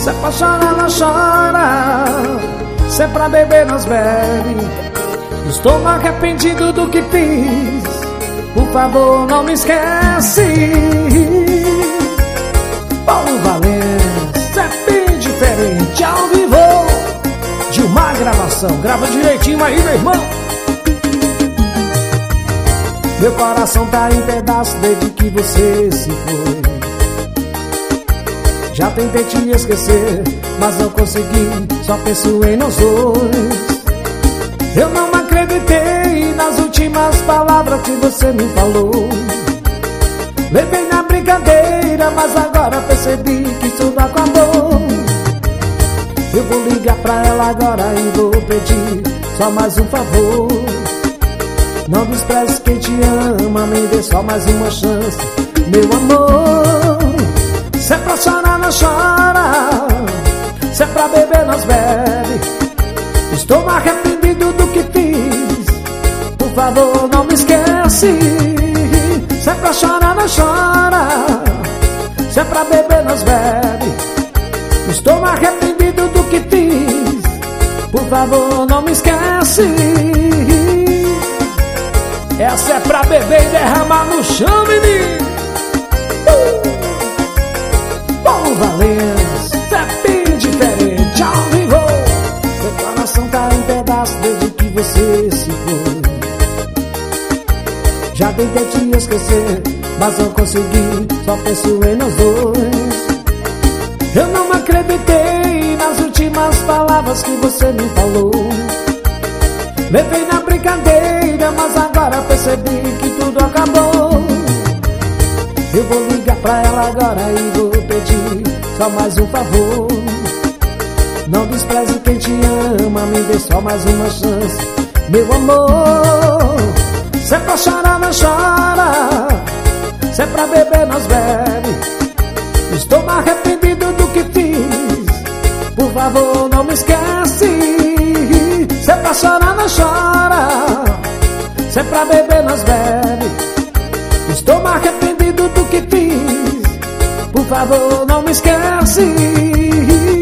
Se é pra chorar, não chora. Se é pra beber, nós bebe. Estou arrependido do que fiz. Por favor, não me esquece. Paulo Valença é bem diferente ao vivo de uma gravação. Grava direitinho aí, meu irmão. Meu coração tá em pedaços desde que você se foi. Já tentei te esquecer, mas não consegui. Só penso em nós dois. Eu não acreditei nas últimas palavras que você me falou. Levei na brincadeira, mas agora percebi que tudo acabou. Eu vou ligar pra ela agora e vou pedir só mais um favor. Não despreze quem te ama, me dê só mais uma chance, meu amor. Se é pra chorar, não chora. Se é pra beber, nós bebe. Estou arrependido do que fiz. Por favor, não me esquece. Se é pra chorar, não chora. Se é pra beber, nós bebe. Estou arrependido do que fiz. Por favor, não me esquece. Essa é pra beber e derramar no chão, menino. Paulo Valença é bem diferente ao vivo. Meu coração tá em pedaços desde que você se foi. Já tentei te esquecer, mas não consegui. Só penso em nós dois. Eu não acreditei nas últimas palavras que você me falou. Levei na brincadeira, mas agora percebi que tudo acabou. Eu vou ligar pra ela agora e vou pedir só mais um favor. Não despreze quem te ama, me dê só mais uma chance, meu amor. Se é pra chorar, não chora. Se é pra beber, nós bebe. Estou arrependido do que fiz. Por favor, não me esquece. Se é pra chorar, não chora. Se é pra beber, nós bebe. Estou arrependido do que fiz. Por favor, não me esquece.